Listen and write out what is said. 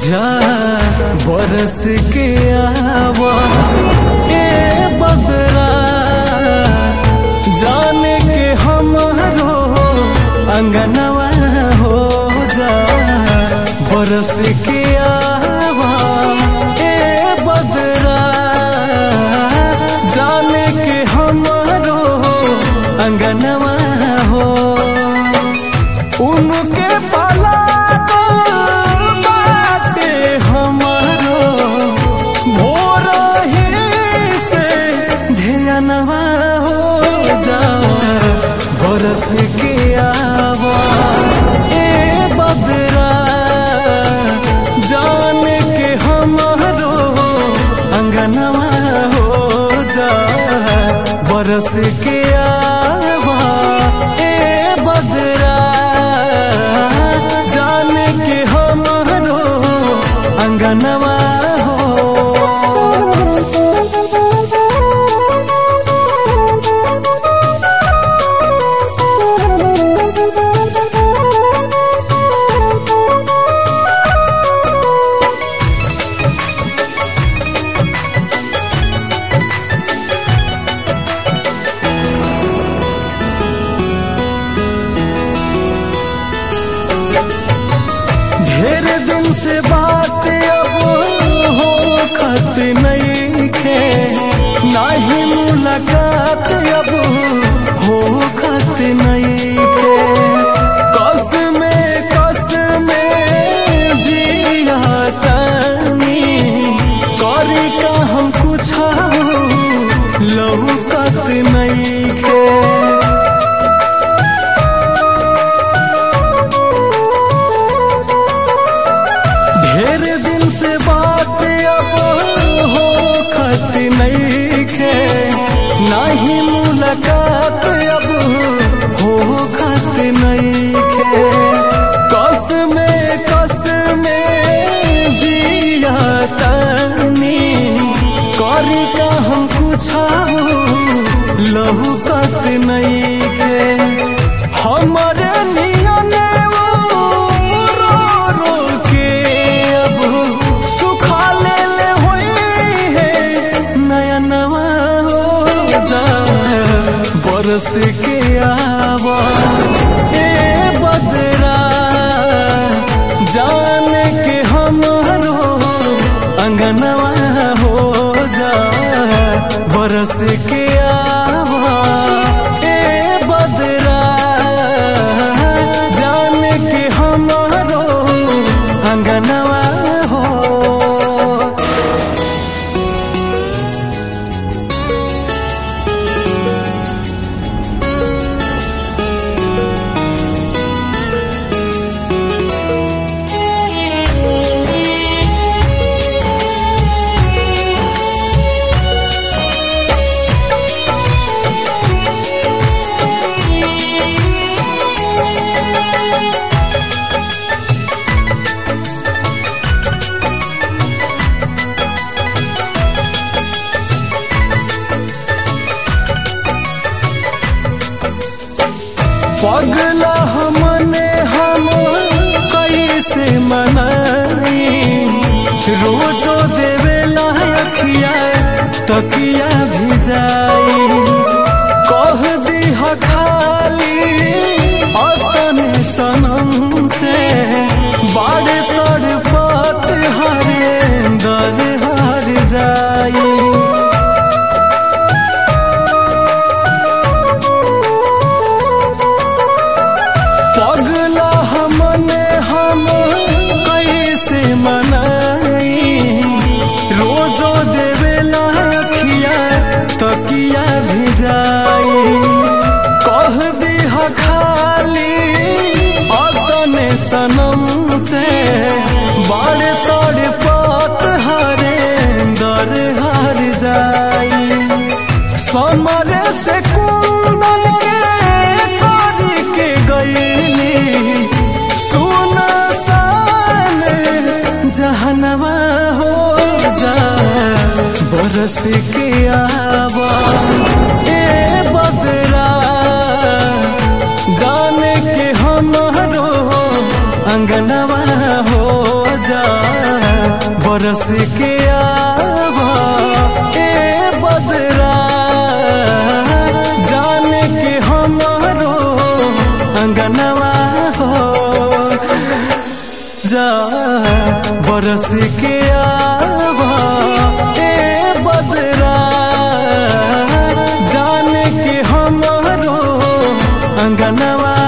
जा बरस के आवा ए बदरा जाने के हमारो अंगनवा हो जा बरस के आवा ए बदरा जाने के हमारो अंगनवा हो उनके पाला बरस के आवा ए बदरा जान के हमारो अंगनवा हो जा बरस के आवा ए बदरा जान के हमारो अंगनवा ढेर दिन से बात अब हो खत नहीं खे नाही मुलाकात अब हो खत नहीं खे कस में जिया तानी करी का हम कुछ लौकत नहीं खे ढेर दिन से बात अब हो खत नहीं खे नाही मुलाकात अब हो खत नहीं खे कस में जिया तानी करी का हम कुछ लौकत नहीं खे हमारे नियने बरस के आवा ए बदरा जान के हमारो अंगनवा हो जा बरस के आवा ए बदरा जान के हमारो अंगनवा हो पगला हमने हम कैसे मनाई रोजो देवेला अखिया तकिया भिजाई कह दी खाली अपने सनम से बाड़े तड़पत हरे दर हर जाई रोजो देवेला अखिया तकिया भिजाई कह दी खाली अपने सनम से बाड़े तड़पत हरे दर हर जाई समरे से कुंदन के करी के गईली सुना सान जहनवा हो जा बरस के आवा ए बदरा जाने के हमारो अंगनवा हो जा। कंगनवा